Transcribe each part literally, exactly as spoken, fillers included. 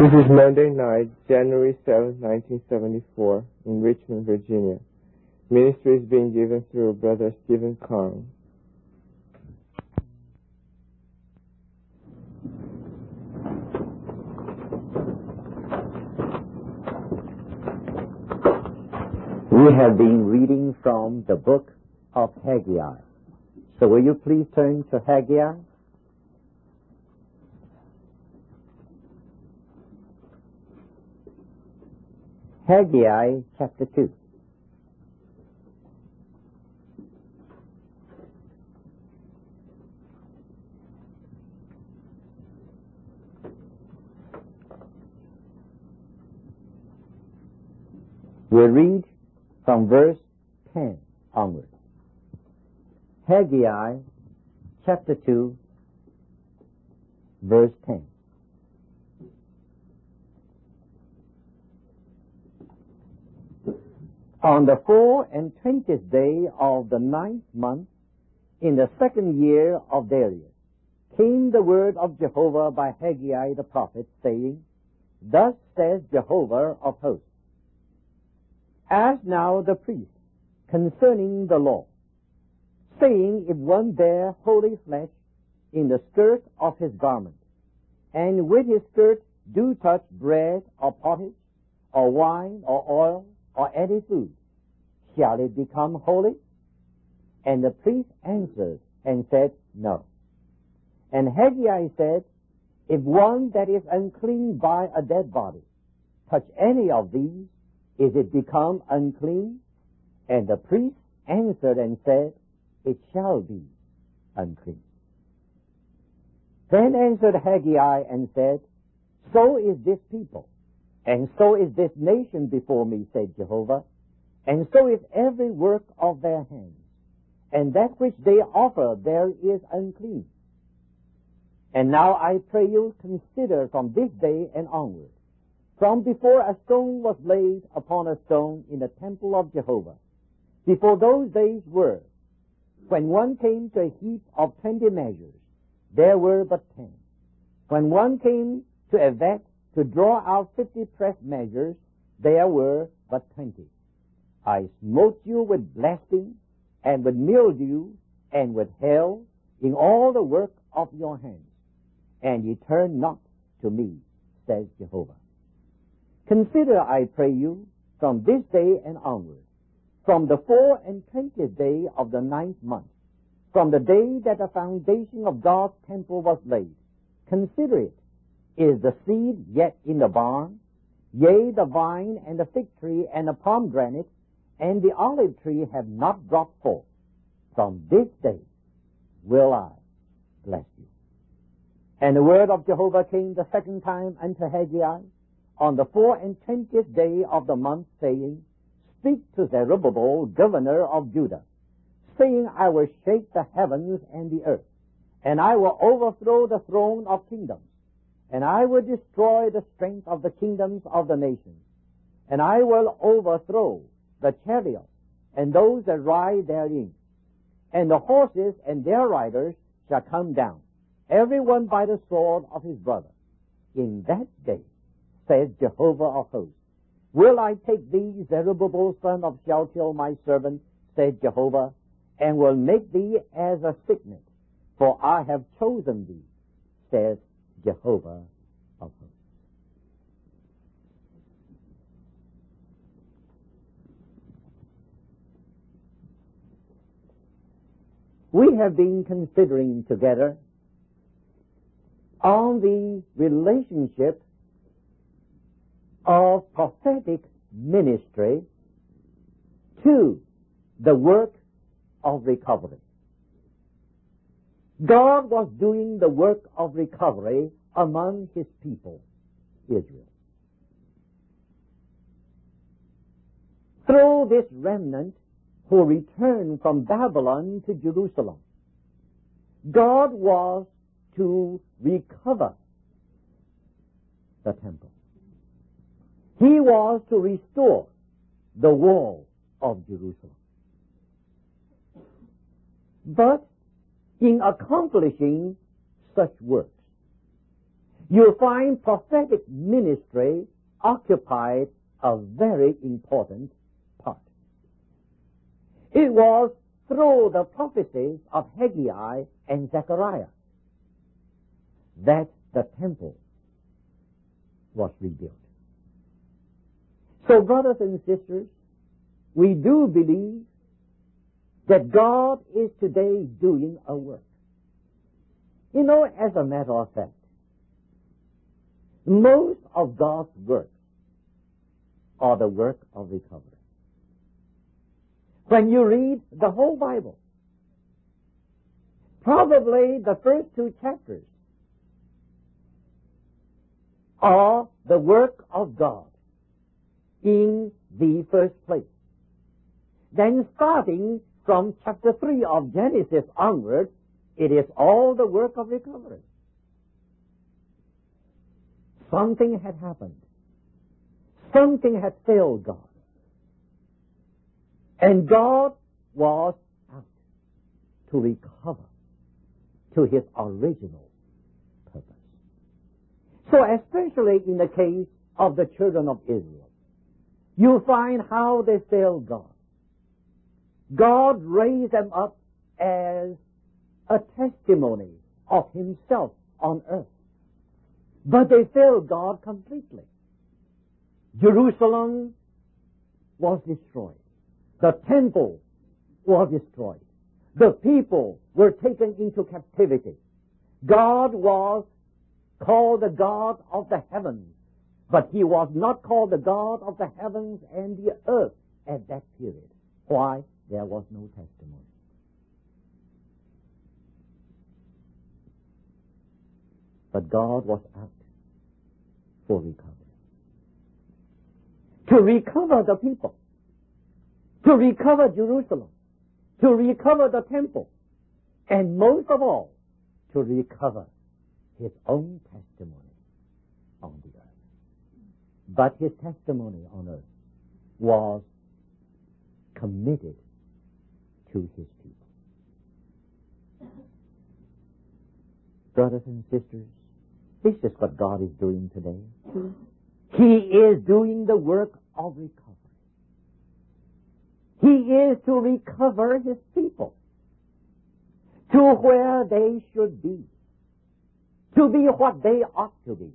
This is Monday night, January seventh, nineteen seventy-four, in Richmond, Virginia. Ministry is being given through Brother Stephen Kong. We have been reading from the book of Haggai. So will you please turn to Haggai? Haggai chapter two. We'll read from verse ten onward. Haggai chapter two, verse ten. On the four and twentieth day of the ninth month, in the second year of Darius, came the word of Jehovah by Haggai the prophet, saying, Thus says Jehovah of hosts, Ask now the priest concerning the law, saying, If one bear holy flesh in the skirt of his garment, and with his skirt do touch bread or pottage, or wine or oil, or any food, shall it become holy? And the priest answered and said, No. And Haggai said, If one that is unclean by a dead body touch any of these, is it become unclean? And the priest answered and said, It shall be unclean. Then answered Haggai and said, So is this people, and so is this nation before me, said Jehovah, and so is every work of their hands, and that which they offer there is unclean. And now I pray you consider from this day and onward, from before a stone was laid upon a stone in the temple of Jehovah, before those days were, when one came to a heap of twenty measures, there were but ten. When one came to a vat to draw out fifty pressed measures, there were but twenty. I smote you with blasting, and with mildew, and with hail, in all the work of your hands, and ye turn not to me, says Jehovah. Consider, I pray you, from this day and onward, from the four and twentieth day of the ninth month, from the day that the foundation of God's temple was laid, consider it. Is the seed yet in the barn? Yea, the vine and the fig tree and the pomegranate and the olive tree have not brought forth. From this day will I bless you. And the word of Jehovah came the second time unto Haggai on the four and twentieth day of the month, saying, Speak to Zerubbabel, governor of Judah, saying, I will shake the heavens and the earth, and I will overthrow the throne of kingdoms, and I will destroy the strength of the kingdoms of the nations, and I will overthrow the chariots and those that ride therein, and the horses and their riders shall come down, every one by the sword of his brother. In that day, says Jehovah of hosts, will I take thee, Zerubbabel, son of Shealtiel, my servant, says Jehovah, and will make thee as a signet, for I have chosen thee, says Jehovah of hosts. We have been considering together on the relationship of prophetic ministry to the work of recovery. God was doing the work of recovery among his people, Israel. Through this remnant who returned from Babylon to Jerusalem, God was to recover the temple. He was to restore the wall of Jerusalem. But in accomplishing such works, you find prophetic ministry occupied a very important part. It was through the prophecies of Haggai and Zechariah that the temple was rebuilt. So, brothers and sisters, we do believe that God is today doing a work. You know, as a matter of fact, most of God's works are the work of recovery. When you read the whole Bible, probably the first two chapters are the work of God in the first place. Then starting from chapter three of Genesis onward, it is all the work of recovery. Something had happened. Something had failed God. And God was out to recover to his original purpose. So especially in the case of the children of Israel, you find how they failed God. God raised them up as a testimony of himself on earth. But they failed God completely. Jerusalem was destroyed. The temple was destroyed. The people were taken into captivity. God was called the God of the heavens, but he was not called the God of the heavens and the earth at that period. Why? There was no testimony. But God was out for recovery. To recover the people. To recover Jerusalem. To recover the temple. And most of all, to recover his own testimony on the earth. But his testimony on earth was committed to his people. Brothers and sisters, this is what God is doing today. He is doing the work of recovery. He is to recover his people to where they should be, to be what they ought to be.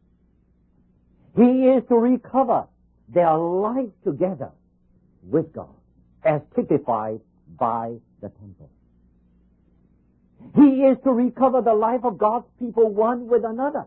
He is to recover their life together with God, as typified by the temple. He is to recover the life of God's people one with another,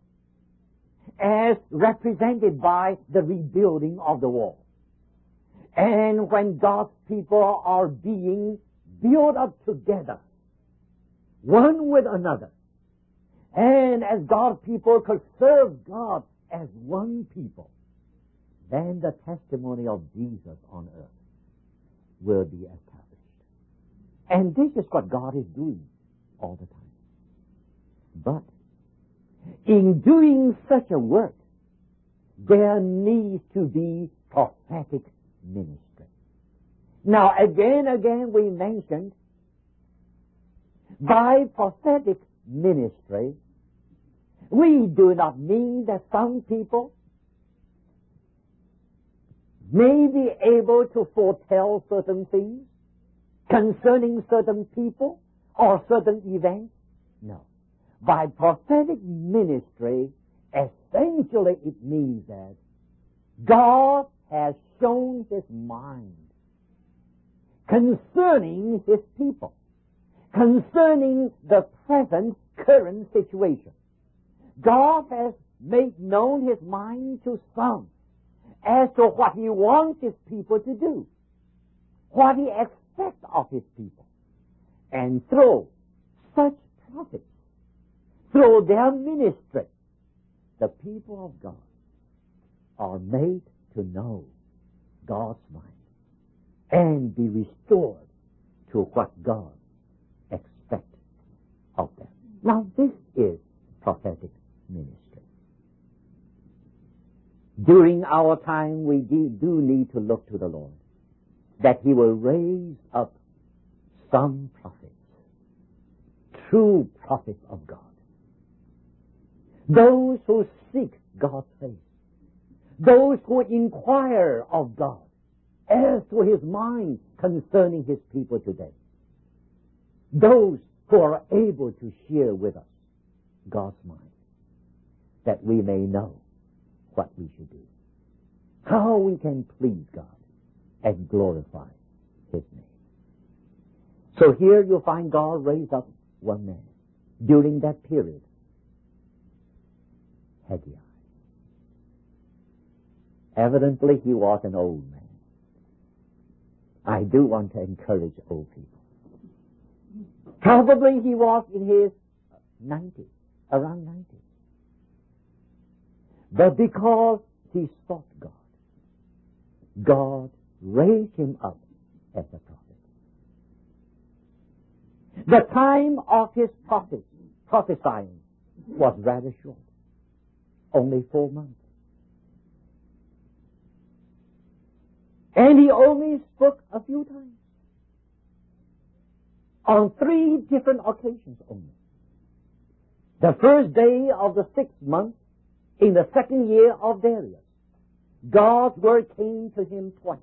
as represented by the rebuilding of the wall. And when God's people are being built up together, one with another, and as God's people could serve God as one people, then the testimony of Jesus on earth will be established. And this is what God is doing all the time. But in doing such a work, there needs to be prophetic ministry. Now, again, again, we mentioned by prophetic ministry, we do not mean that some people may be able to foretell certain things concerning certain people or certain events. No. By prophetic ministry, essentially it means that God has shown his mind concerning his people, concerning the present current situation. God has made known his mind to some as to what he wants his people to do, what he expects of his people. And through such prophets, through their ministry, the people of God are made to know God's mind and be restored to what God expects of them. Now, this is prophetic ministry. During our time, we do need to look to the Lord, that he will raise up some prophets, true prophets of God, those who seek God's face, those who inquire of God as to His mind concerning His people today, those who are able to share with us God's mind, that we may know what we should do, how we can please God and glorify His name. So here you'll find God raise up one man during that period, Haggai. Evidently he was an old man. I do want to encourage old people. Probably he was in his nineties, around ninety. But because he sought God, God raised him up as a prophet. The time of his prophet, prophesying was rather short, only four months. And he only spoke a few times, on three different occasions only. The first day of the sixth month, in the second year of Darius, God's word came to him twice.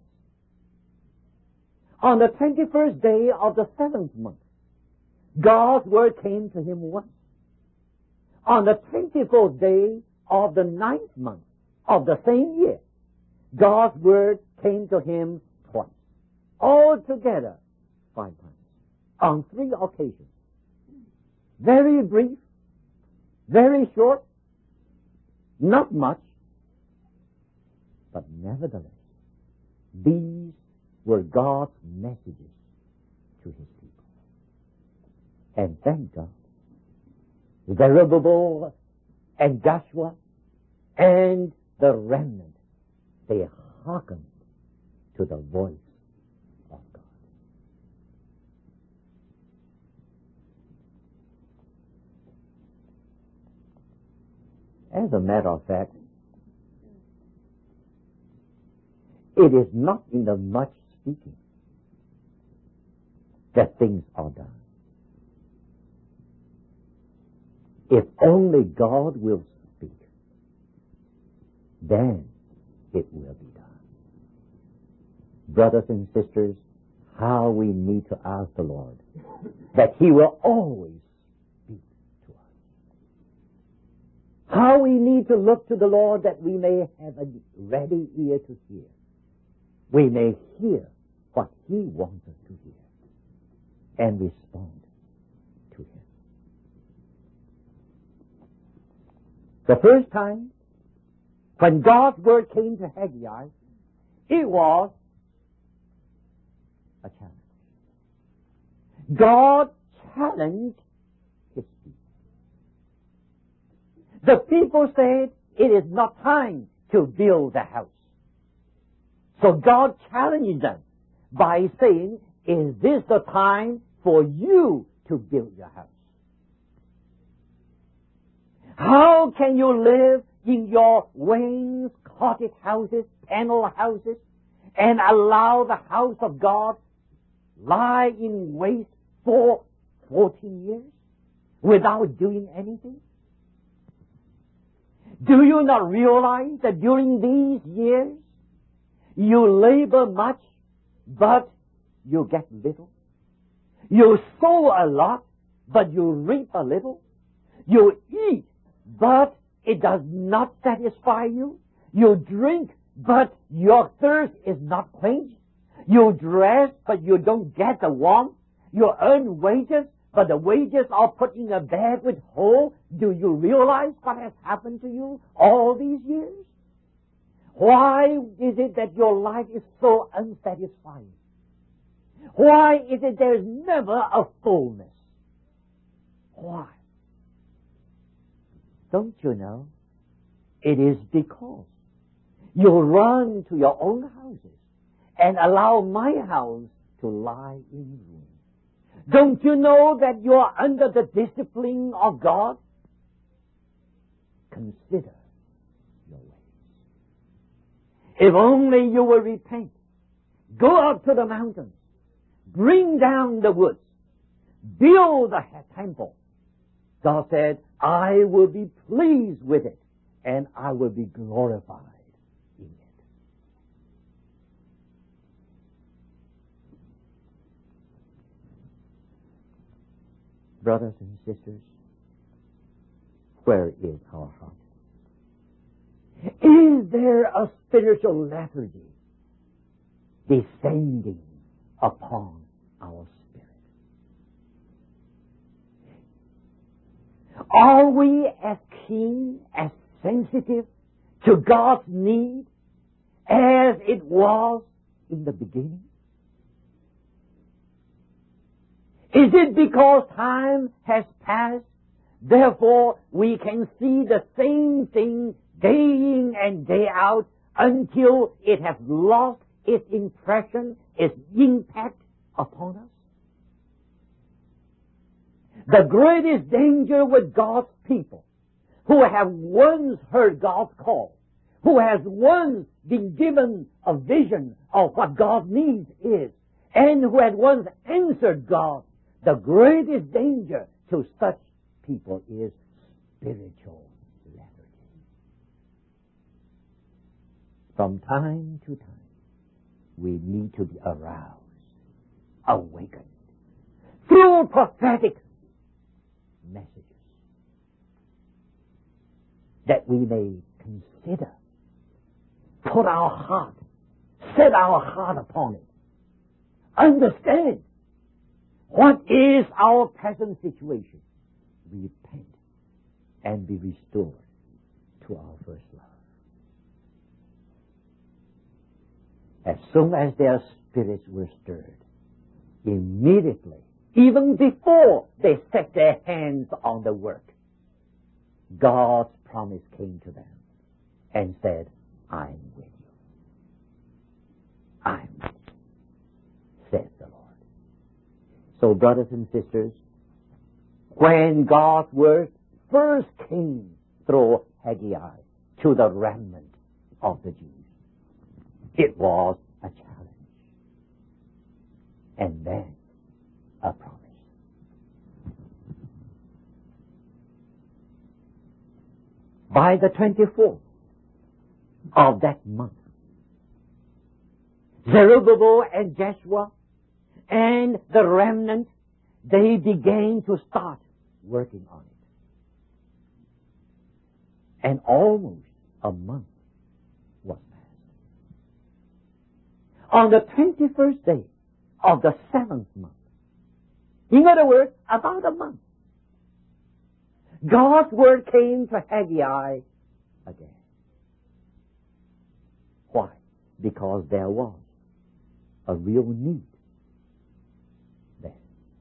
On the twenty-first day of the seventh month, God's word came to him once. On the twenty-fourth day of the ninth month of the same year, God's word came to him twice. Altogether, five times. On three occasions. Very brief, very short, not much, but nevertheless, these were God's messages to His people. And thank God, Zerubbabel and Joshua and the remnant, they hearkened to the voice of God. As a matter of fact, it is not in the much speaking that things are done. If only God will speak, then it will be done. Brothers and sisters, how we need to ask the Lord that He will always speak to us. How we need to look to the Lord that we may have a ready ear to hear. We may hear what He wants us to hear and respond to Him. The first time when God's word came to Haggai, it was a challenge. God challenged His people. The people said, it is not time to build the house. So God challenged them by saying, is this the time for you to build your house? How can you live in your wainscoted houses, panel houses, and allow the house of God lie in waste for fourteen years without doing anything? Do you not realize that during these years you labor much, but you get little? You sow a lot, but you reap a little. You eat, but it does not satisfy you. You drink, but your thirst is not quenched. You dress, but you don't get the warmth. You earn wages, but the wages are put in a bag with holes. Do you realize what has happened to you all these years? Why is it that your life is so unsatisfying? Why is it there is never a fullness? Why? Don't you know? It is because you run to your own houses and allow my house to lie in ruin. Don't you know that you are under the discipline of God? Consider your ways. If only you will repent, go up to the mountains, bring down the woods, build a temple, God said, I will be pleased with it, and I will be glorified in it. Brothers and sisters, where is our heart? Is there a spiritual lethargy descending upon our spirit? Are we as keen, as sensitive to God's need as it was in the beginning? Is it because time has passed, therefore we can see the same thing day in and day out until it has lost its impression, its impact upon us? The greatest danger with God's people, who have once heard God's call, who has once been given a vision of what God's needs is, and who had once answered God, the greatest danger to such people is spiritual lethargy. From time to time, we need to be aroused, awakened, through prophetic messages, that we may consider, put our heart, set our heart upon it, understand what is our present situation, repent, and be restored to our first love. As soon as their spirits were stirred, immediately, even before they set their hands on the work, God's promise came to them and said, I'm with you. I'm with you, says the Lord. So, brothers and sisters, when God's word first came through Haggai to the remnant of the Jews, it was a challenge, and then a promise. By the twenty-fourth of that month, Zerubbabel and Joshua and the remnant, they began to start working on it. And almost a month was passed. On the twenty-first day of the seventh month, in other words, about a month, God's word came to Haggai again. Why? Because there was a real need there.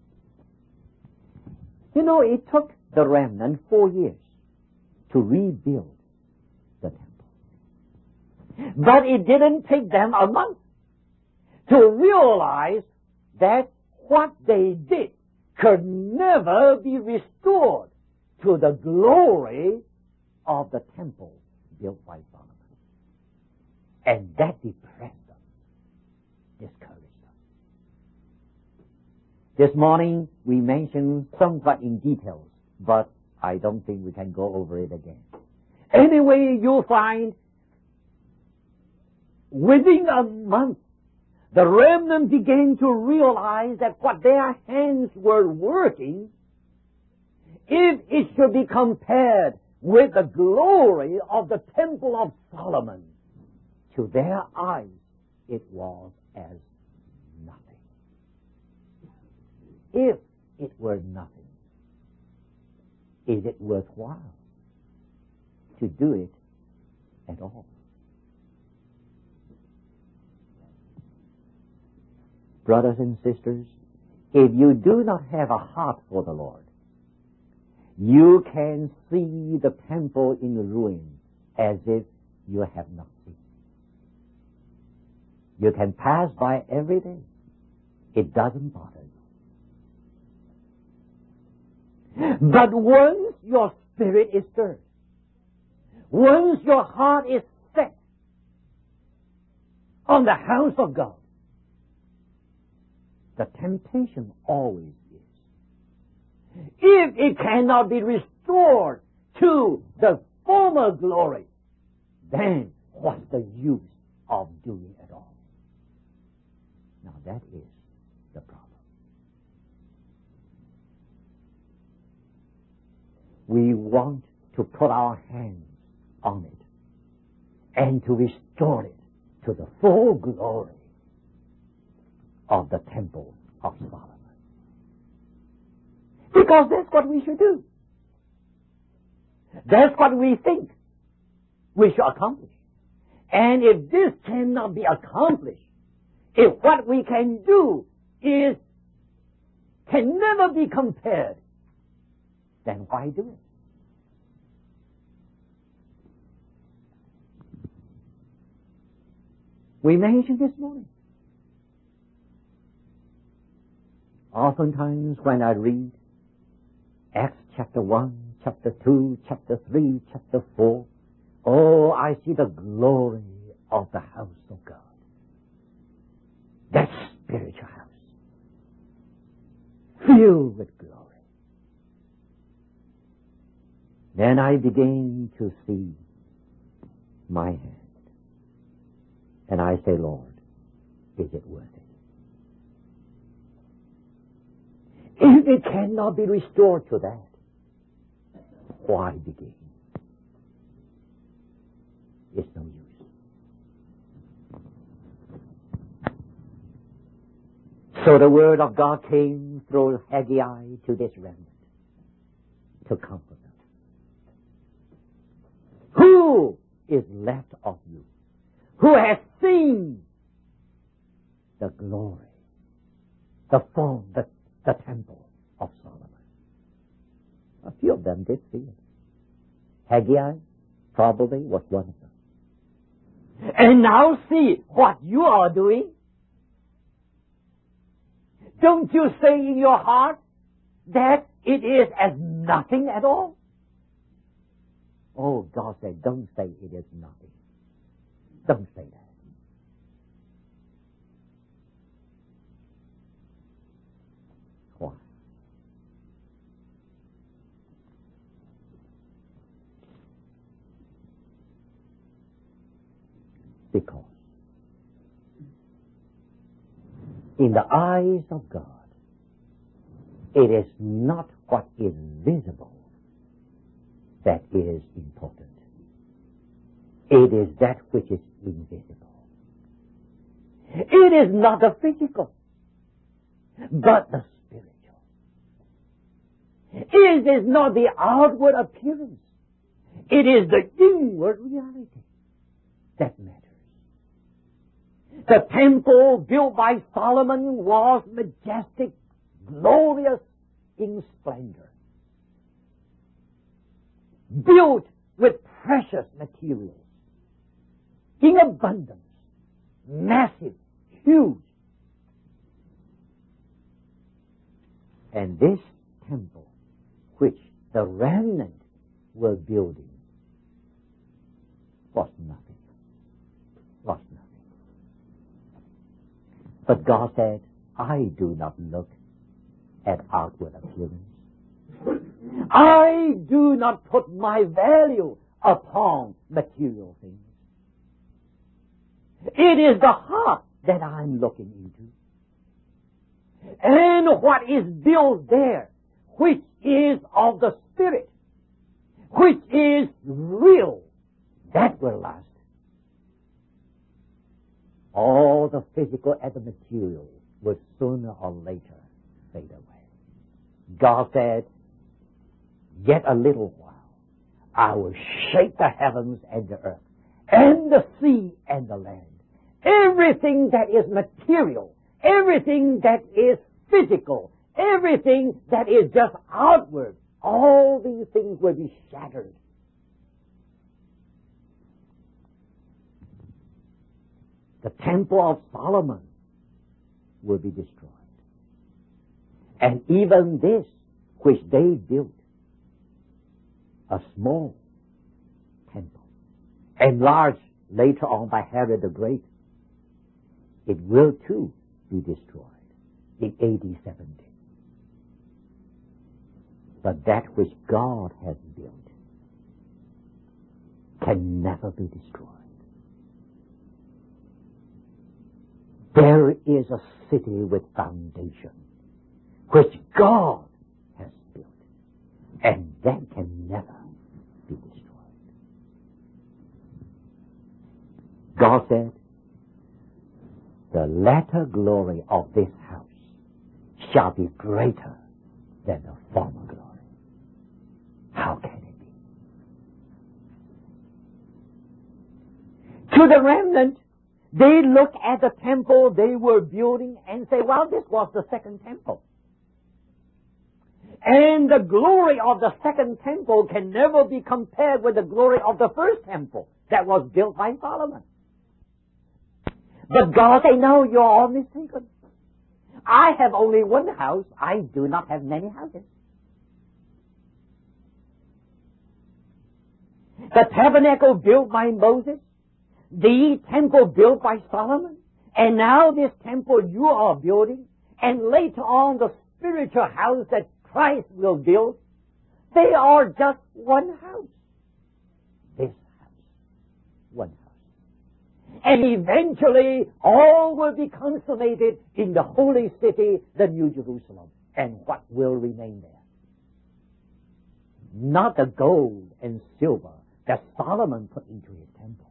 You know, it took the remnant four years to rebuild the temple. But it didn't take them a month to realize that what they did could never be restored to the glory of the temple built by Solomon. And that depressed them, discouraged them. This morning we mentioned somewhat in details, but I don't think we can go over it again. Anyway, you'll find within a month the remnant began to realize that what their hands were working, if it should be compared with the glory of the temple of Solomon, to their eyes it was as nothing. If it were nothing, is it worthwhile to do it at all? Brothers and sisters, if you do not have a heart for the Lord, you can see the temple in ruin as if you have not seen. You can pass by every day. It doesn't bother you. But once your spirit is stirred, once your heart is set on the house of God, the temptation always is if it cannot be restored to the former glory, then what's the use of doing it all? Now that is the problem. We want to put our hands on it and to restore it to the full glory of the temple of Solomon. Because that's what we should do. That's what we think we should accomplish. And if this cannot be accomplished, if what we can do is can never be compared, then why do it? We mentioned this morning. Oftentimes when I read Acts chapter one, chapter two, chapter three, chapter four, oh, I see the glory of the house of God. That spiritual house, filled with glory. Then I begin to see my hand. And I say, Lord, is it worth it? If it cannot be restored to that, why begin? It's no use. So the word of God came through Haggai to this remnant to comfort them. Who is left of you who has seen the glory, the form, the, the temple of Solomon? A few of them did see it. Haggai probably was one of them. And now see what you are doing. Don't you say in your heart that it is as nothing at all? Oh, God said, don't say it is nothing. Don't say that. Why? Because in the eyes of God, it is not what is visible that is important. It is that which is invisible. It is not the physical, but the spiritual. It is not the outward appearance. It is the inward reality that matters. The temple built by Solomon was majestic, glorious in splendor, built with precious materials, in abundance, massive, huge. And this temple, which the remnant were building, was nothing. Was nothing. But God said, I do not look at outward appearance. I do not put my value upon material things. It is the heart that I'm looking into. And what is built there, which is of the Spirit, which is real, that will last. All the physical and the material will sooner or later fade away. God said, yet a little while, I will shake the heavens and the earth, and the sea and the land. Everything that is material, everything that is physical, everything that is just outward, all these things will be shattered. The temple of Solomon will be destroyed. And even this, which they built, a small temple, enlarged later on by Herod the Great, it will too be destroyed in A D seventy. But that which God has built can never be destroyed. There is a city with foundation which God has built, and that can never be destroyed. God said, the latter glory of this house shall be greater than the former glory. How can it be? To the remnant, they look at the temple they were building and say, well, this was the second temple. And the glory of the second temple can never be compared with the glory of the first temple that was built by Solomon. But God said, no, you're all mistaken. I have only one house. I do not have many houses. The tabernacle built by Moses, the temple built by Solomon, and now this temple you are building, and later on the spiritual house that Christ will build, they are just one house. This house. One house. And eventually all will be consummated in the holy city, the New Jerusalem. And what will remain there? Not the gold and silver that Solomon put into his temple.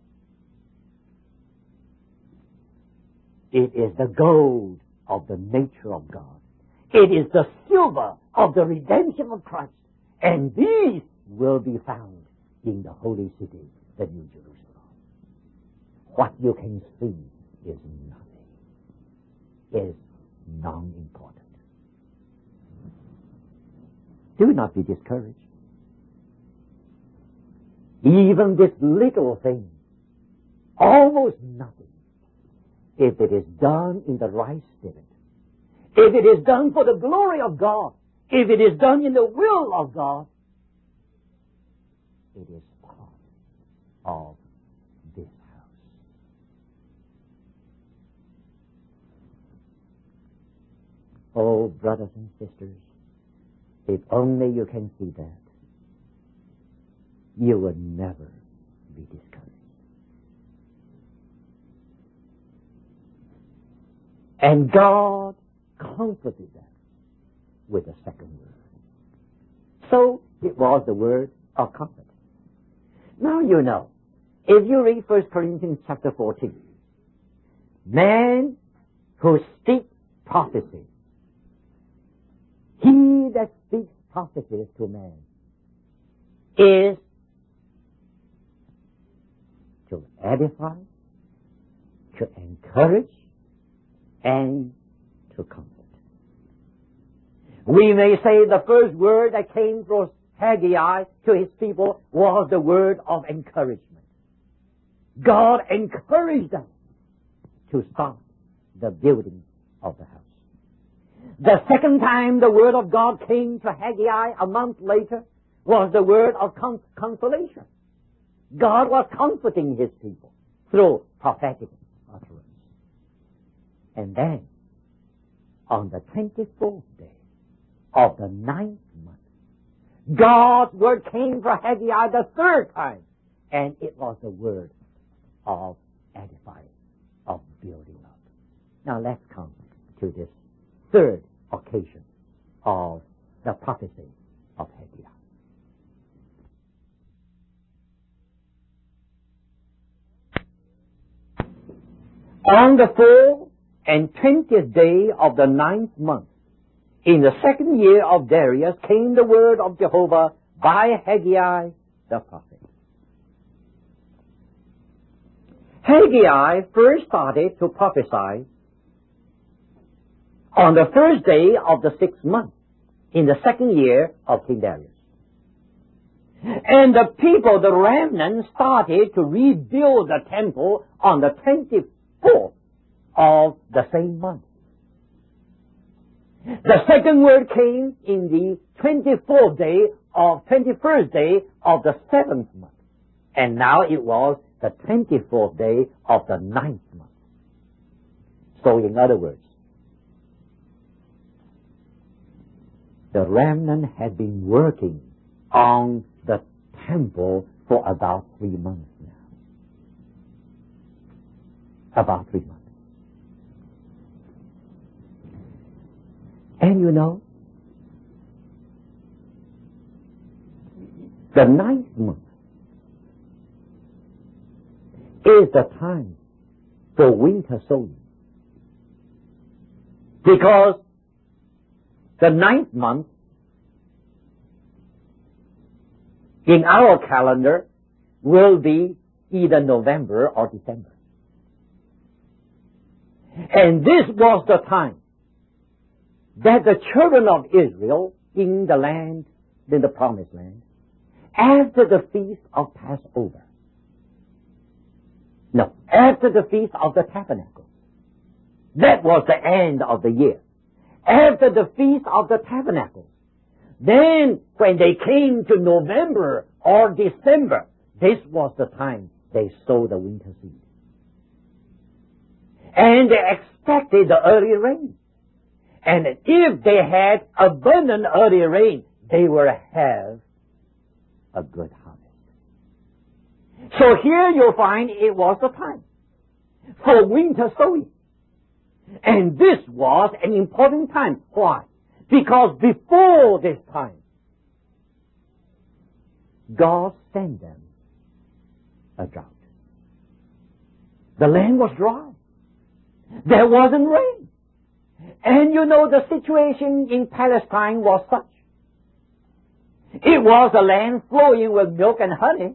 It is the gold of the nature of God. It is the silver of the redemption of Christ. And these will be found in the holy city, the New Jerusalem. What you can see is nothing, is non-important. Do not be discouraged. Even this little thing, almost nothing, if it is done in the right spirit, if it is done for the glory of God, if it is done in the will of God, it is part of this house. Oh, brothers and sisters, if only you can see that, you would never be discouraged. And God comforted them with a second word. So it was the word of comfort. Now you know, if you read First Corinthians chapter fourteen, man who speaks prophecy, he that speaks prophecies to man is to edify, to encourage, and to comfort. We may say the first word that came from Haggai to his people was the word of encouragement. God encouraged them to start the building of the house. The second time the word of God came to Haggai a month later was the word of cons- consolation. God was comforting his people through prophetic utterance. And then, on the twenty-fourth day of the ninth month, God's word came for Haggai the third time, and it was the word of edifying, of building up. Now let's come to this third occasion of the prophecy of Haggai. On the fourth and twentieth day of the ninth month, in the second year of Darius, came the word of Jehovah by Haggai the prophet. Haggai first started to prophesy on the first day of the sixth month, in the second year of King Darius. And the people, the remnant, started to rebuild the temple on the twenty-fourth of the same month. The second word came in the twenty-fourth day of twenty-first day of the seventh month. And now it was the twenty-fourth day of the ninth month. So in other words, the remnant had been working on the temple for about three months now. About three months. And you know, the ninth month is the time for winter sowing. Because the ninth month in our calendar will be either November or December. And this was the time that the children of Israel in the land, in the promised land, after the feast of Passover, no, after the feast of the Tabernacles, that was the end of the year. After the feast of the Tabernacles, then when they came to November or December, this was the time they sowed the winter seed. And they expected the early rain. And if they had abundant early rain, they will have a good harvest. So here you'll find it was the time for winter sowing. And this was an important time. Why? Because before this time, God sent them a drought. The land was dry. There wasn't rain. And you know the situation in Palestine was such. It was a land flowing with milk and honey.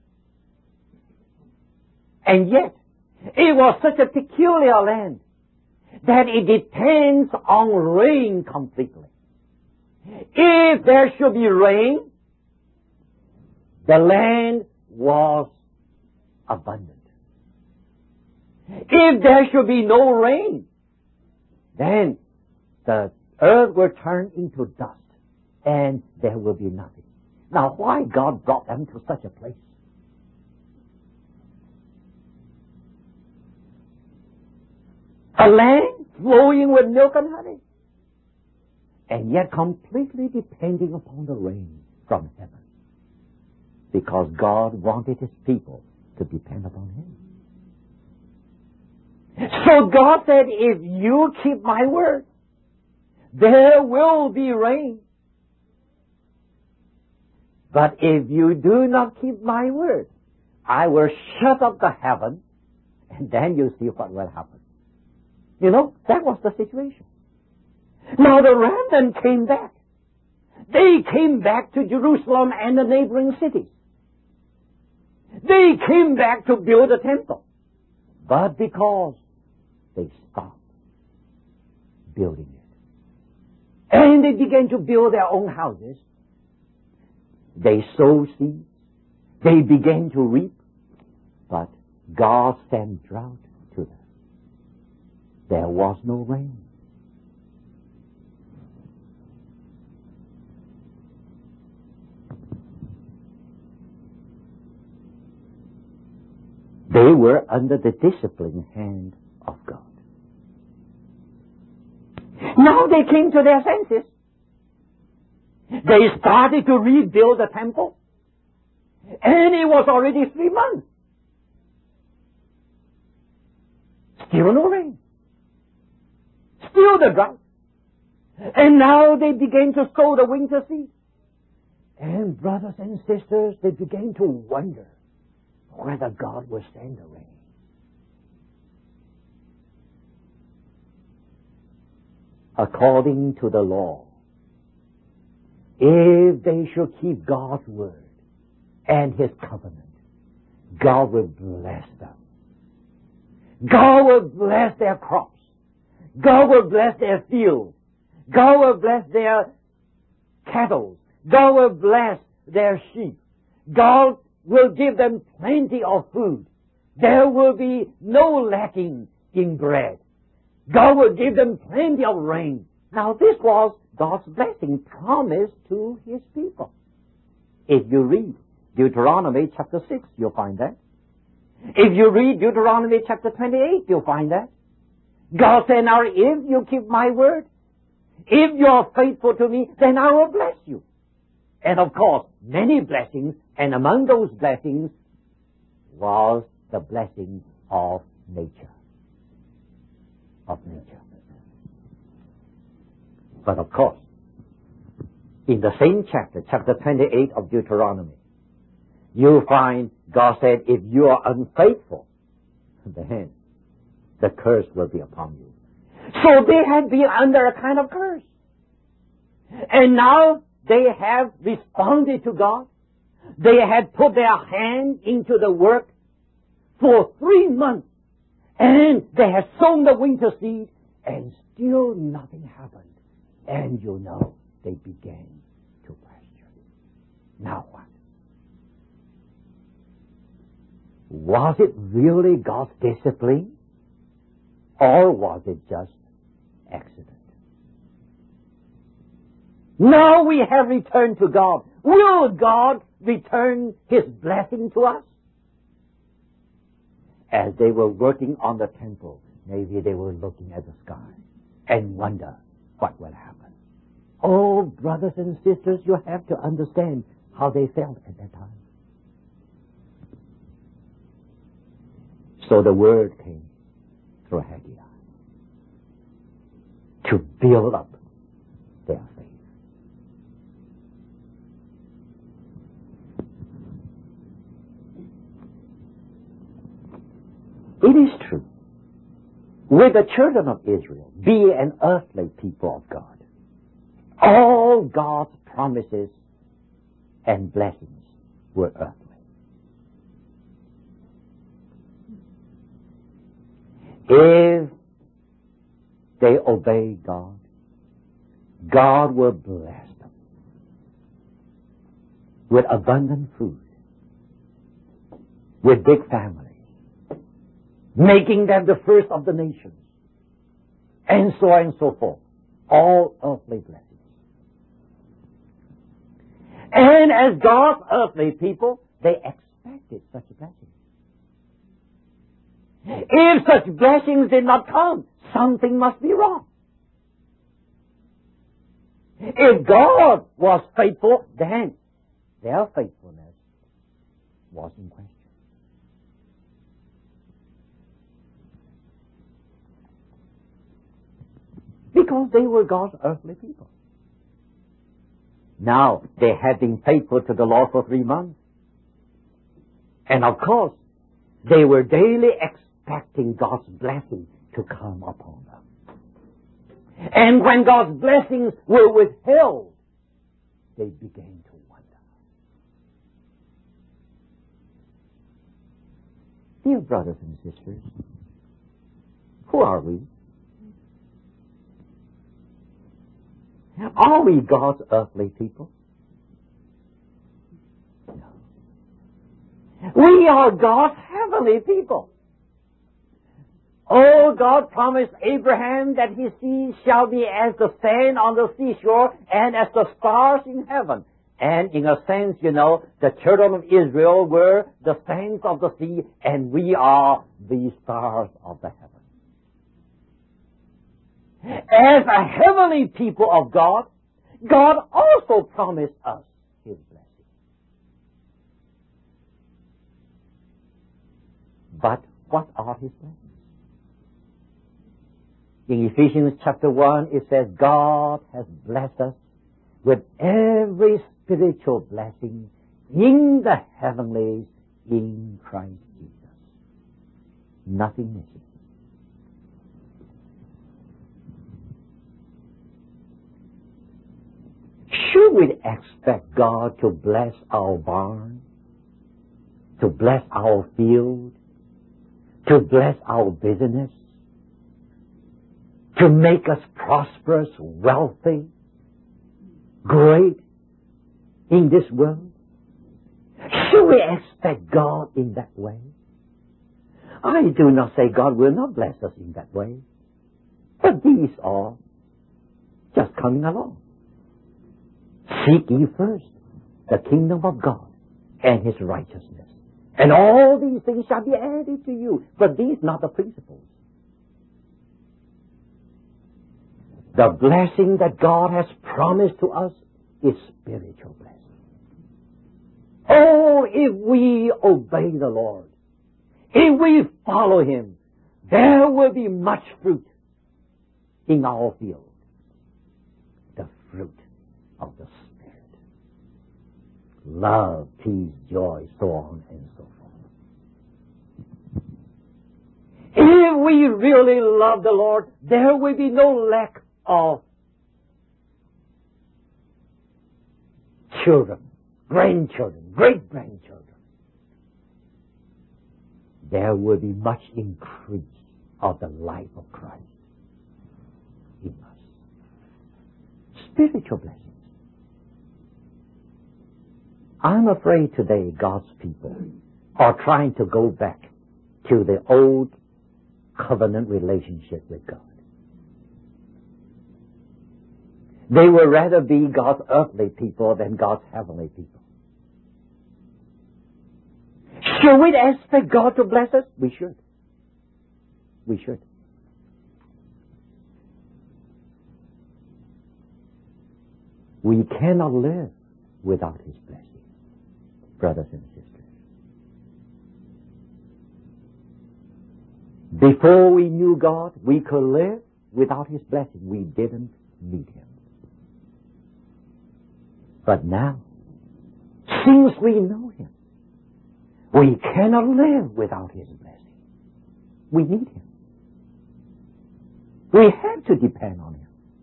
And yet, it was such a peculiar land that it depends on rain completely. If there should be rain, the land was abundant. If there should be no rain, then the earth will turn into dust and there will be nothing. Now, why God brought them to such a place? A land flowing with milk and honey, and yet completely depending upon the rain from heaven, because God wanted His people to depend upon Him. So God said, if you keep my word, there will be rain. But if you do not keep my word, I will shut up the heaven, and then you see what will happen. You know, that was the situation. Now the remnant came back. They came back to Jerusalem and the neighboring cities. They came back to build a temple. But because they stopped building it, and they began to build their own houses, they sowed seeds, they began to reap, but God sent drought to them. There was no rain. They were under the disciplined hand of God. Now they came to their senses. They started to rebuild the temple. And it was already three months. Still no rain. Still the drought. And now they began to sow the winter seed. And brothers and sisters, they began to wonder whether God will send the rain. According to the law, if they should keep God's word and His covenant, God will bless them. God will bless their crops. God will bless their fields. God will bless their cattle. God will bless their sheep. God will give them plenty of food. There will be no lacking in bread. God will give them plenty of rain. Now this was God's blessing promised to His people. If you read Deuteronomy chapter six, you'll find that. If you read Deuteronomy chapter twenty-eight, you'll find that. God said, now if you keep my word, if you're faithful to me, then I will bless you. And of course, many blessings, and among those blessings was the blessing of nature. Of nature. But of course, in the same chapter, chapter twenty-eight of Deuteronomy, you find God said, if you are unfaithful, then the curse will be upon you. So they had been under a kind of curse. And now they have responded to God. They had put their hand into the work for three months. And they had sown the winter seed, and still nothing happened. And you know, they began to question. Now what? Was it really God's discipline? Or was it just accident? Now we have returned to God. Will God return His blessing to us? As they were working on the temple, maybe they were looking at the sky and wonder what will happen. Oh, brothers and sisters, you have to understand how they felt at that time. So the word came through Haggai to build up their faith. It is true. With the children of Israel, be an earthly people of God, all God's promises and blessings were earthly. If they obey God, God will bless them with abundant food, with big families, making them the first of the nations, and so on and so forth. All earthly blessings. And as God's earthly people, they expected such blessings. If such blessings did not come, something must be wrong. If God was faithful, then their faithfulness was in question. Because they were God's earthly people. Now, they had been faithful to the Lord for three months. And of course, they were daily expecting God's blessing to come upon them. And when God's blessings were withheld, they began to wonder. Dear brothers and sisters, who are we? Are we God's earthly people? No. We are God's heavenly people. Oh, God promised Abraham that his seed shall be as the sand on the seashore and as the stars in heaven. And in a sense, you know, the children of Israel were the sands of the sea, and we are the stars of the heaven. As a heavenly people of God, God also promised us His blessing. But what are His blessings? In Ephesians chapter one, it says, God has blessed us with every spiritual blessing in the heavenlies in Christ Jesus. Nothing missing. Should we expect God to bless our barn, to bless our field, to bless our business, to make us prosperous, wealthy, great in this world? Should we expect God in that way? I do not say God will not bless us in that way, but these are just coming along. Seek ye first the kingdom of God and His righteousness, and all these things shall be added to you. But these are not the principles. The blessing that God has promised to us is spiritual blessing. Oh, if we obey the Lord, if we follow Him, there will be much fruit in our field. The fruit of the Spirit. Love, peace, joy, so on and so forth. If we really love the Lord, there will be no lack of children, grandchildren, great-grandchildren. There will be much increase of the life of Christ in us. Spiritual blessings. I'm afraid today God's people are trying to go back to the old covenant relationship with God. They would rather be God's earthly people than God's heavenly people. Should we expect God to bless us? We should. We should. We cannot live without His blessing, brothers and sisters. Before we knew God, we could live without His blessing. We didn't need Him. But now, since we know Him, we cannot live without His blessing. We need Him. We have to depend on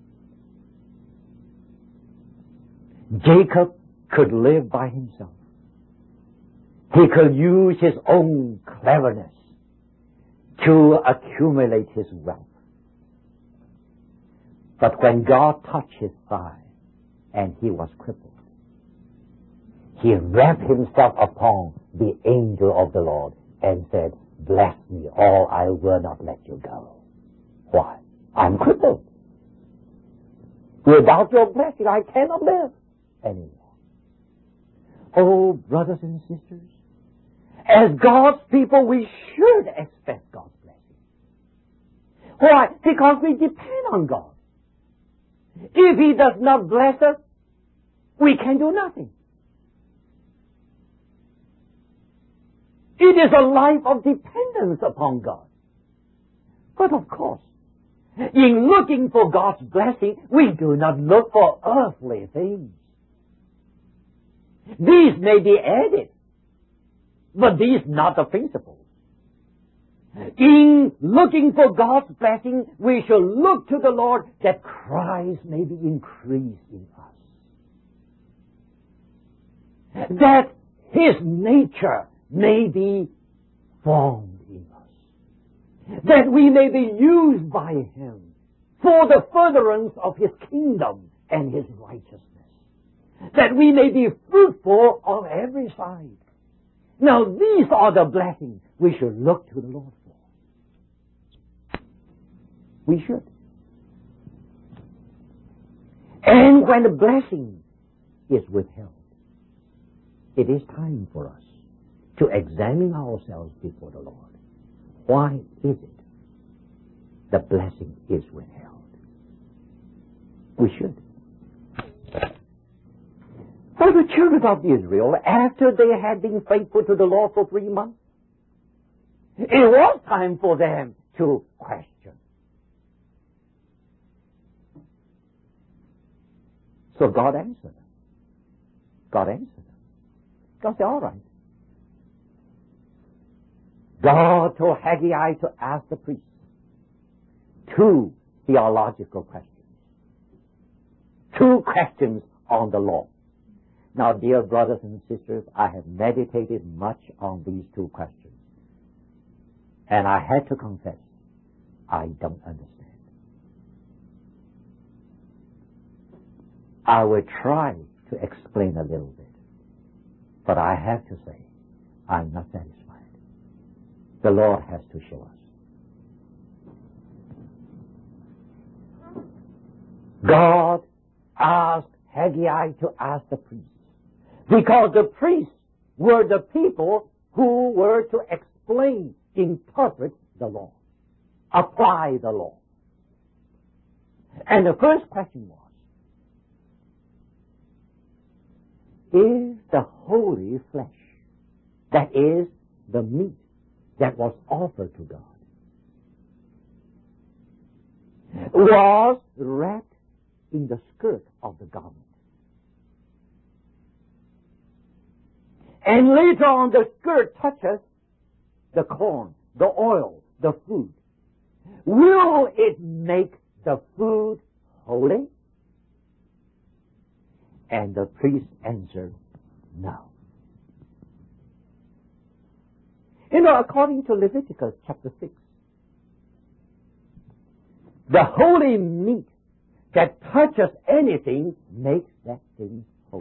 Him. Jacob could live by himself. He could use his own cleverness to accumulate his wealth. But when God touched his thigh and he was crippled, he wrapped himself upon the angel of the Lord and said, "Bless me, or I will not let you go." Why? I'm crippled. Without your blessing, I cannot live anymore. Oh, brothers and sisters, as God's people, we should expect God's blessing. Why? Because we depend on God. If He does not bless us, we can do nothing. It is a life of dependence upon God. But of course, in looking for God's blessing, we do not look for earthly things. These may be added, but these not the principles. In looking for God's blessing, we shall look to the Lord that Christ may be increased in us. That His nature may be formed in us. That we may be used by Him for the furtherance of His kingdom and His righteousness. That we may be fruitful on every side. Now these are the blessings we should look to the Lord for. We should. And when the blessing is withheld, it is time for us to examine ourselves before the Lord. Why is it the blessing is withheld? We should. For the children of Israel, after they had been faithful to the Lord for three months, it was time for them to question. So God answered them. God answered them. God said, all right. God told Haggai to ask the priests two theological questions. Two questions on the law. Now, dear brothers and sisters, I have meditated much on these two questions. And I had to confess, I don't understand. I will try to explain a little bit. But I have to say, I'm not satisfied. The Lord has to show us. God asked Haggai to ask the priests, because the priests were the people who were to explain, interpret the law, apply the law. And the first question was, is the holy flesh, that is, the meat that was offered to God, was wrapped in the skirt of the garment. And later on, the skirt touches the corn, the oil, the food. Will it make the food holy? And the priest answered, no. You know, according to Leviticus chapter six, the holy meat that touches anything makes that thing holy.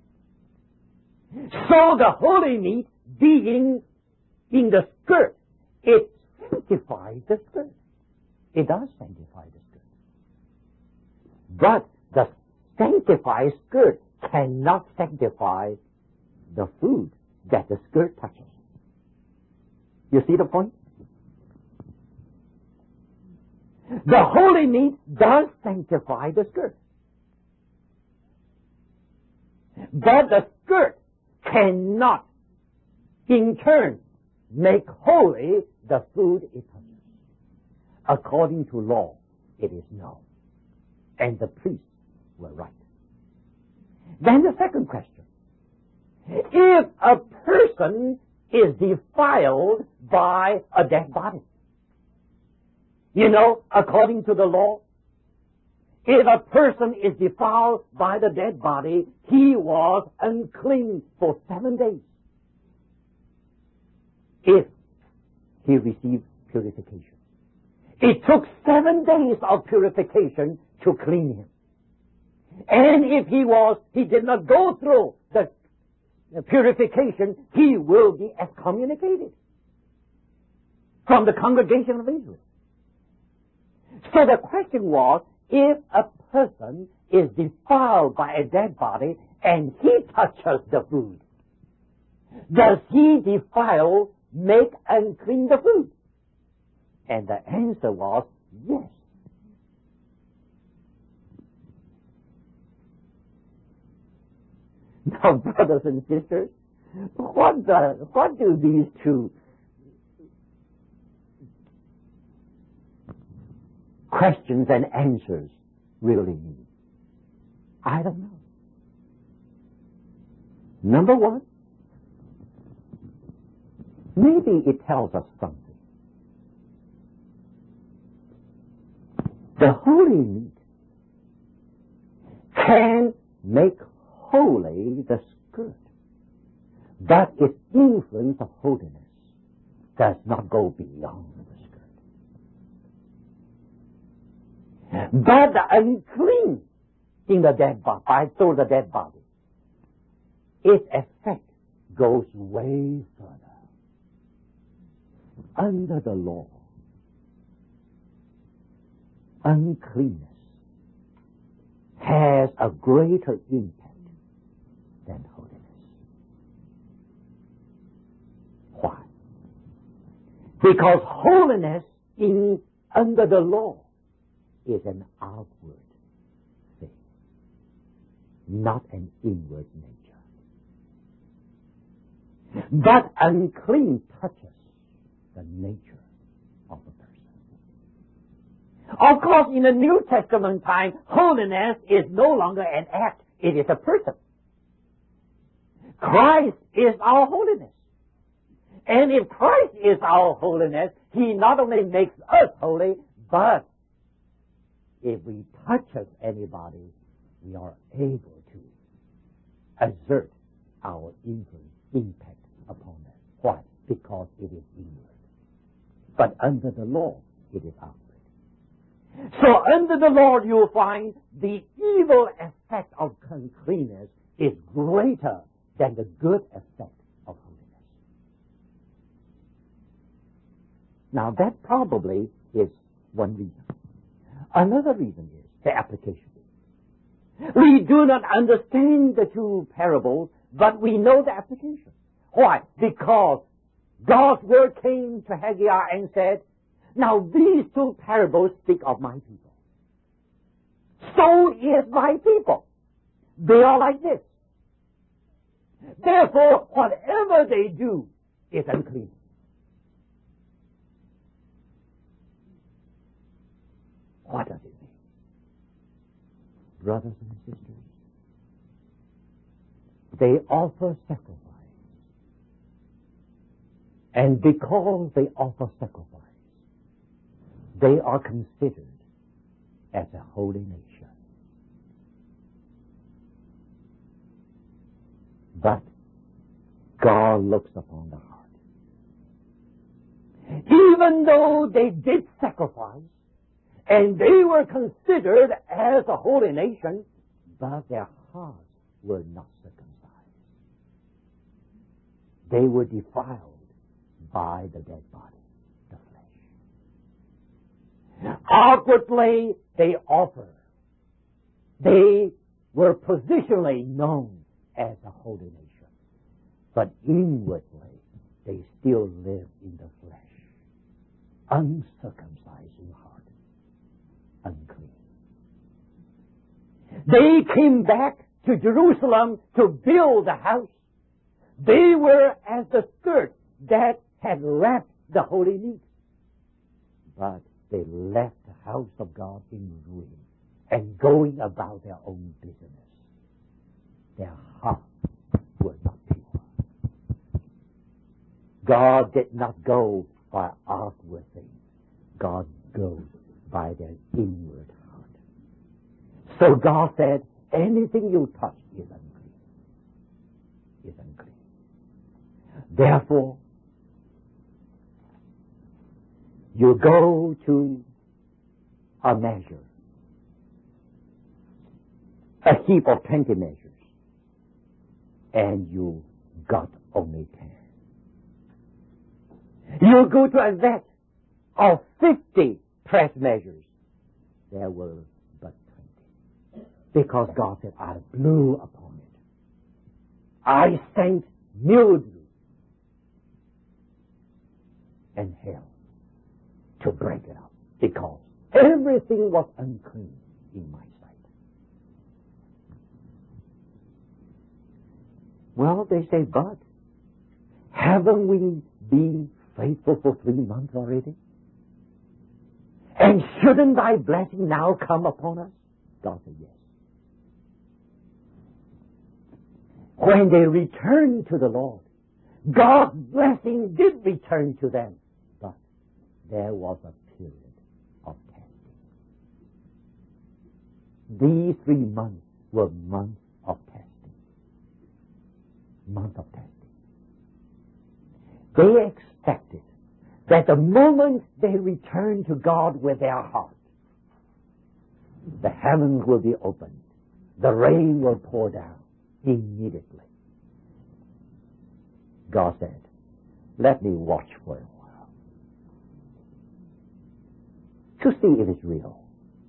So the holy meat being in the skirt, it sanctifies the skirt. It does sanctify the skirt. But the sanctified skirt cannot sanctify the food that the skirt touches. You see the point? The holy meat does sanctify the skirt. But the skirt cannot, in turn, make holy the food it touches. According to law, it is no. And the priests were right. Then the second question. If a person is defiled by a dead body, you know, according to the law, if a person is defiled by the dead body, he was unclean for seven days. If he received purification. It took seven days of purification to clean him. And if he was, he did not go through the, the purification, he will be excommunicated from the congregation of Israel. So the question was, if a person is defiled by a dead body and he touches the food, does he defile, make unclean the food? And the answer was yes. Now, brothers and sisters, what the, what do these two questions and answers really mean? I don't know. Number one, maybe it tells us something. The holy meat can make holy the skirt, but its influence of holiness does not go beyond the skirt. But the unclean in the dead body, by through the dead body, its effect goes way further. Under the law, uncleanness has a greater impact than holiness. Why? Because holiness in under the law is an outward thing, not an inward nature. But unclean touches the nature of the person. Of course, in the New Testament time, holiness is no longer an act, it is a person. Christ is our holiness. And if Christ is our holiness, He not only makes us holy, but if we touch anybody, we are able to exert our influence, impact upon them. Why? Because it is inward. But under the law, it is outward. So under the law, you'll find the evil effect of uncleanness is greater than the good effect of holiness. Now that probably is one reason. Another reason is the application. We do not understand the two parables, but we know the application. Why? Because God's word came to Haggai and said, now these two parables speak of my people. so is my people. They are like this. Therefore, whatever they do is unclean. What does it mean? Brothers and sisters, they offer sacrifice. And because they offer sacrifice, they are considered as a holy nation. But God looks upon the heart. Even though they did sacrifice, and they were considered as a holy nation, but their hearts were not circumcised. They were defiled by the dead body, the flesh. Outwardly, they offer. They were positionally known as a holy nation. But inwardly, they still live in the flesh, uncircumcised in heart, unclean. They came back to Jerusalem to build the house. They were as the skirt that had wrapped the holy meat. But they left the house of God in ruin and going about their own business. Their hearts were not pure. God did not go by outward things. God goes by their inward heart. So God said, anything you touch is unclean. Is unclean. Therefore, you go to a measure, a heap of twenty measures, and you got only ten. You go to a vat of fifty press measures, there were but twenty. Because God said, I blew upon it. I sent mildew and hell to break it up, because everything was unclean in my sight. Well, they say, but haven't we been faithful for three months already? And shouldn't thy blessing now come upon us? God said, yes. When they returned to the Lord, God's blessing did return to them. But there was a period of testing. These three months were months of testing. Months of testing. They expected that the moment they returned to God with their heart, the heavens will be opened. The rain will pour down immediately. God said, let me watch for a while to see if it's real.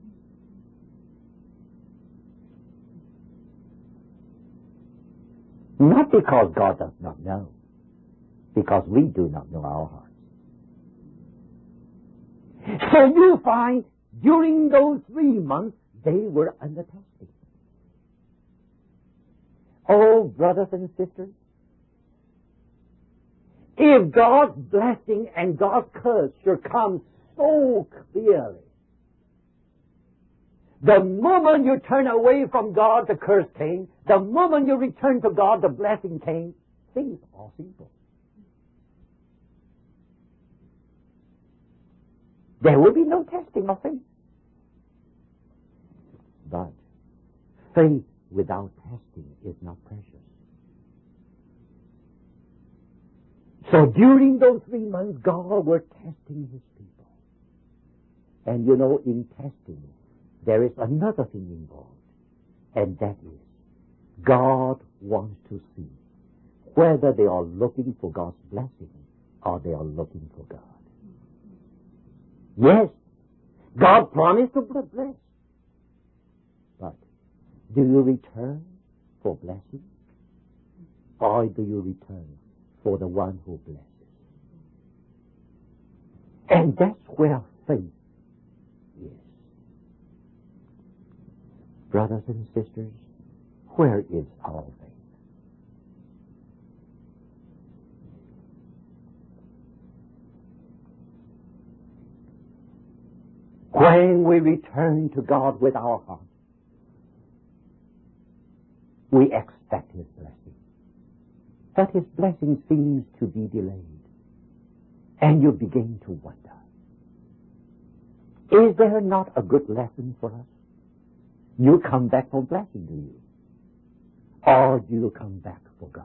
Not because God does not know, because we do not know our hearts. So you find during those three months they were under testing. Oh, brothers and sisters, if God's blessing and God's curse should come so clearly, the moment you turn away from God, the curse came. The moment you return to God, the blessing came. Things are simple. There will be no testing of faith. But faith without testing is not precious. So during those three months, God were testing His people. And you know, in testing, there is another thing involved. And that is, God wants to see whether they are looking for God's blessing or they are looking for God. Yes, God promised to bless. But do you return for blessing? Or do you return for the one who blesses? And that's where faith is. brothers and sisters, where is our faith? When we return to God with our heart, we expect His blessing. But His blessing seems to be delayed. And you begin to wonder, is there not a good lesson for us? You come back for blessing, do you? Or do you come back for God?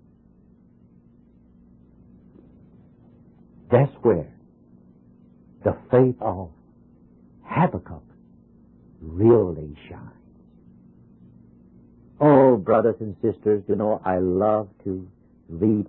That's where the faith of Habakkuk really shines. Oh, brothers and sisters, you know, I love to read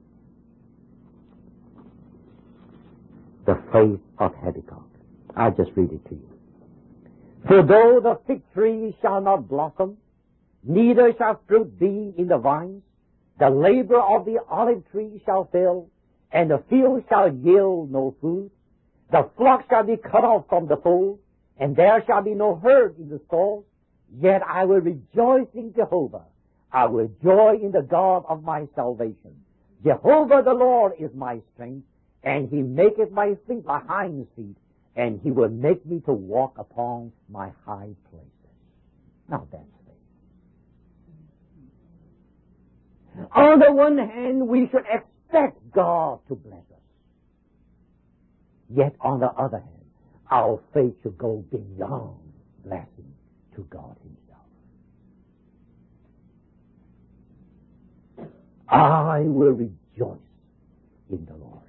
the faith of Habakkuk. I'll just read it to you. For though the fig tree shall not blossom, neither shall fruit be in the vines, the labor of the olive tree shall fail, and the field shall yield no food, the flock shall be cut off from the fold, and there shall be no herd in the stalls, yet I will rejoice in Jehovah. I will joy in the God of my salvation. Jehovah the Lord is my strength, and He maketh my feet like hinds feet, and He will make me to walk upon my high places. Now that's faith. On the one hand, we should expect God to bless us. Yet on the other hand, our faith should go beyond blessing to God Himself. I will rejoice in the Lord.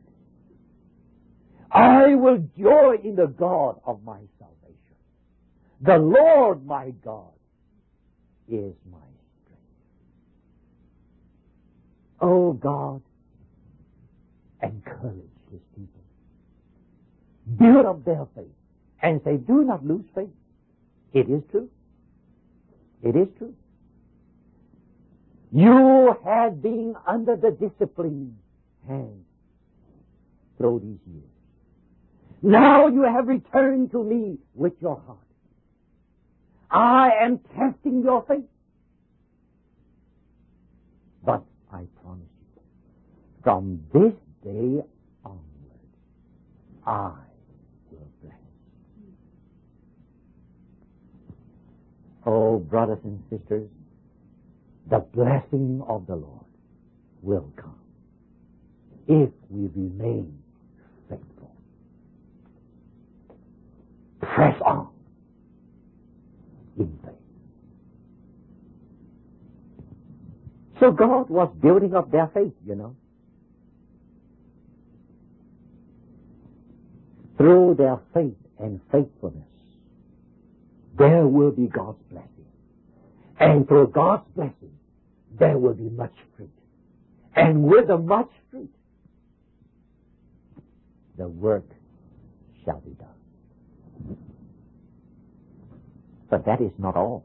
I will joy in the God of my salvation. The Lord my God is my strength. Oh God, encourage His people. Build up their faith and say, do not lose faith. It is true. It is true. You have been under the disciplined hand through these years. Now you have returned to me with your heart. I am testing your faith. But I promise you, from this day onward, I will bless. Oh, brothers and sisters, the blessing of the Lord will come if we remain faithful. Press on in faith. So God was building up their faith, you know. Through their faith and faithfulness, there will be God's blessing. And through God's blessing, there will be much fruit. And with the much fruit, the work shall be done. But that is not all.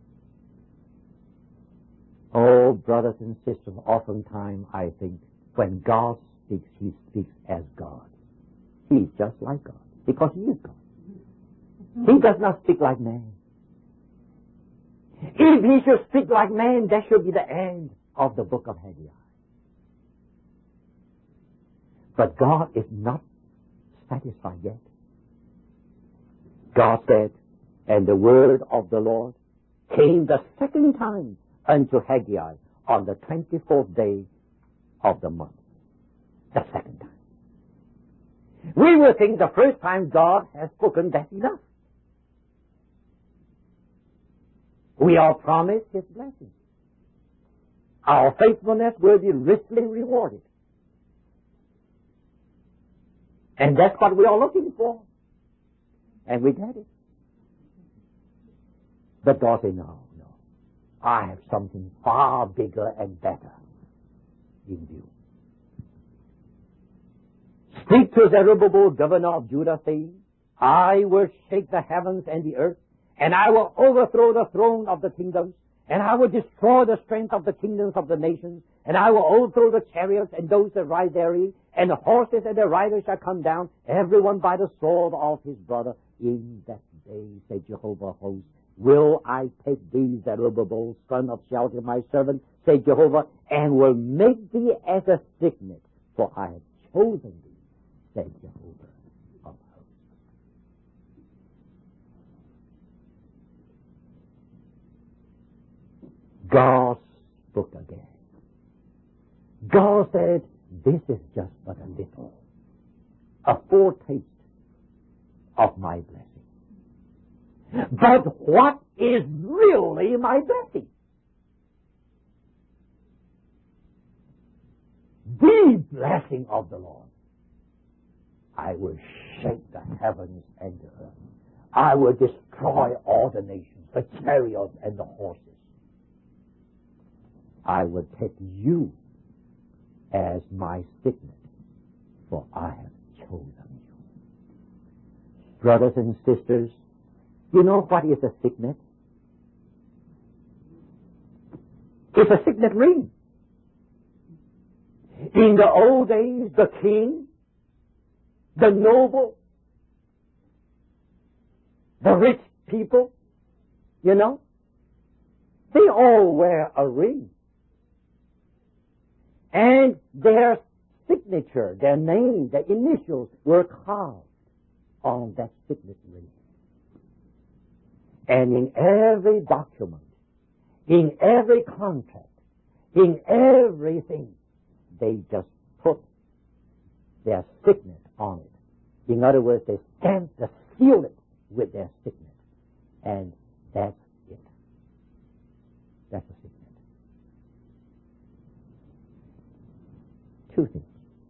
Oh, brothers and sisters, oftentimes I think when God speaks, He speaks as God. He is just like God, because He is God. He does not speak like man. If He should speak like man, that should be the end of the book of Haggai. But God is not satisfied yet. God said, and the word of the Lord came the second time unto Haggai on the twenty-fourth day of the month. The second time. We will think the first time God has spoken, that's enough. We are promised His blessing. Our faithfulness will be richly rewarded. And that's what we are looking for. And we get it. But God said, no, no. I have something far bigger and better in view. Speak to Zerubbabel, governor of Judah, saying, I will shake the heavens and the earth, and I will overthrow the throne of the kingdoms, and I will destroy the strength of the kingdoms of the nations, and I will overthrow the chariots and those that ride therein, and the horses and the riders shall come down, everyone by the sword of his brother. In that day, said Jehovah of hosts, will I take thee, Zerubbabel, son of Shealtiel, my servant, said Jehovah, and will make thee as a signet, for I have chosen thee, said Jehovah of hosts. God spoke again. God said, this is just but a little, a foretaste of my blessing. But what is really my blessing? The blessing of the Lord. I will shake the heavens and the earth. I will destroy all the nations, the chariots and the horses. I will take you as my signet, for I have chosen you. Brothers and sisters, you know what is a signet? It's a signet ring. In the old days, the king, the noble, the rich people, you know, they all wear a ring. And their signature, their name, their initials were carved on that signet ring. And in every document, in every contract, in everything, they just put their signet on it. In other words, they stamp, they seal it with their signet. And that's it. That's a signet. Two things.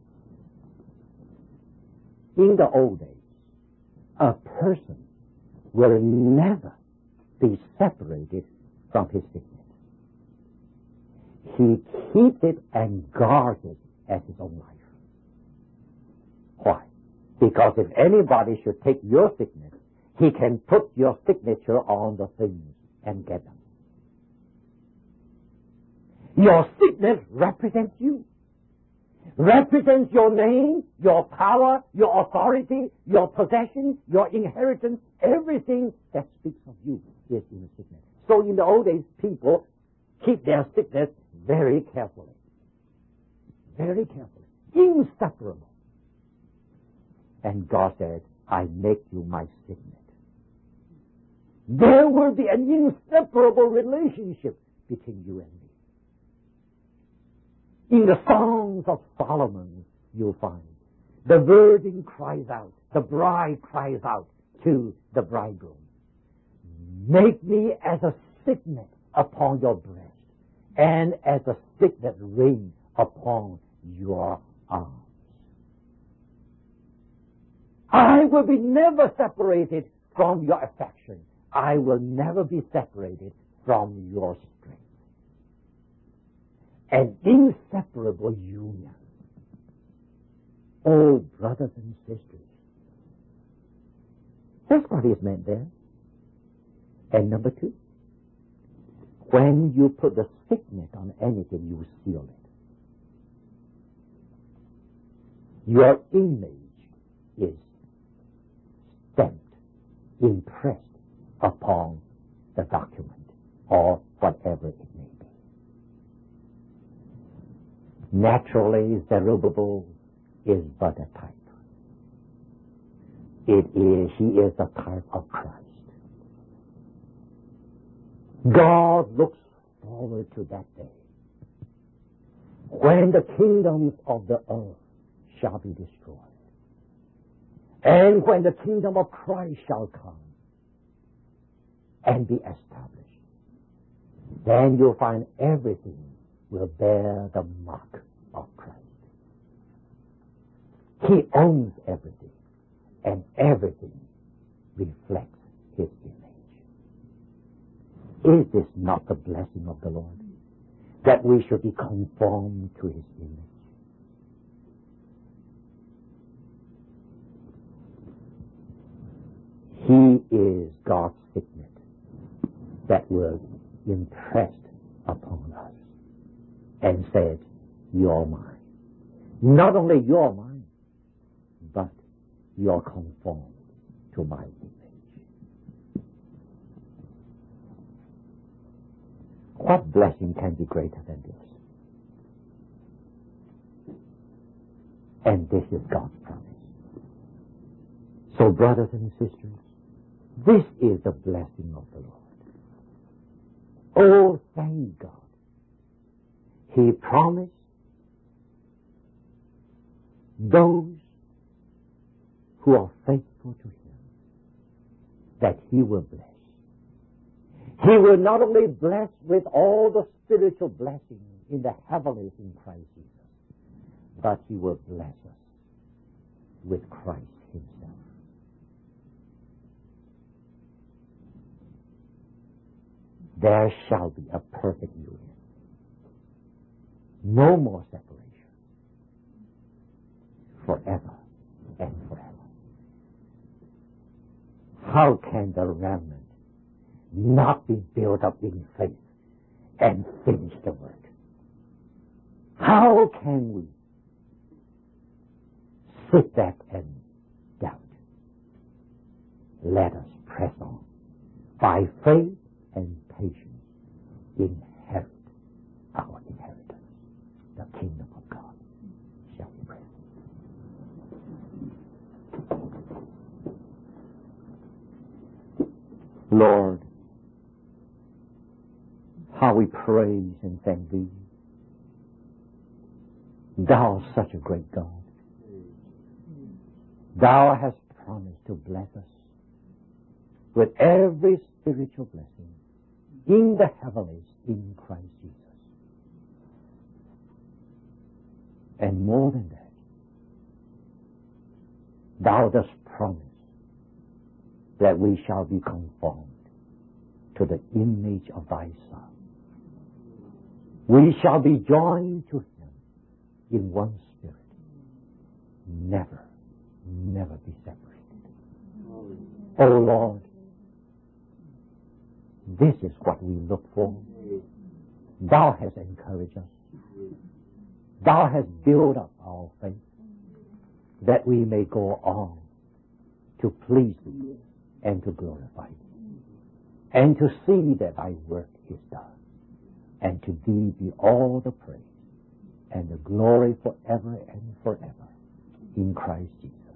In the old days, a person will never be separated from his signet. He keeps it and guards it as his own life. Why? Because if anybody should take your signet, he can put your signature on the things and get them. Your signet represents you. Represents your name, your power, your authority, your possession, your inheritance. Everything that speaks of you is in a signet. So in the old days, people keep their signets very carefully. Very carefully. Inseparable. And God said, I make you my signet. There will be an inseparable relationship between you and me. In the songs of Solomon, you'll find the virgin cries out, the bride cries out to the bridegroom, make me as a signet upon your breast and as a signet ring upon your arms. I will be never separated from your affection. I will never be separated from your strength. An inseparable union. Oh, brothers and sisters, that's what is meant there. And number two, when you put the signet on anything, you seal it. Your image is stamped, impressed upon the document or whatever it may be. Naturally, Zerubbabel is but a type. It is, he is a type of Christ. God looks forward to that day when the kingdoms of the earth shall be destroyed, and when the kingdom of Christ shall come and be established. Then you'll find everything will bear the mark of Christ. He owns everything, and everything reflects his image. Is this not the blessing of the Lord? That we should be conformed to his image. He is God's signet that was impressed upon us and said, you're mine. Not only you're mine, but you're conformed to my image. What blessing can be greater than this? And this is God's promise. So, brothers and sisters, this is the blessing of the Lord. Oh, thank God. He promised those who are faithful to Him that He will bless. He will not only bless with all the spiritual blessings in the heavenlies in Christ Jesus, but He will bless us with Christ Himself. There shall be a perfect union. No more separation. Forever and forever. How can the remnant not be built up in faith and finish the work? How can we sit back and doubt? Let us press on by faith and patience, inherit our inheritance, the kingdom of God. Shall we pray? Lord, how we praise and thank Thee. Thou art such a great God. Thou hast promised to bless us with every spiritual blessing in the heavenlies in Christ Jesus. And more than that, Thou dost promise that we shall be conformed to the image of Thy Son. We shall be joined to Him in one spirit. Never, never be separated. Oh Lord, this is what we look for. Thou hast encouraged us. Thou hast built up our faith that we may go on to please Thee and to glorify Thee and to see that Thy work is done. And to Thee be all the praise and the glory forever and forever in Christ Jesus.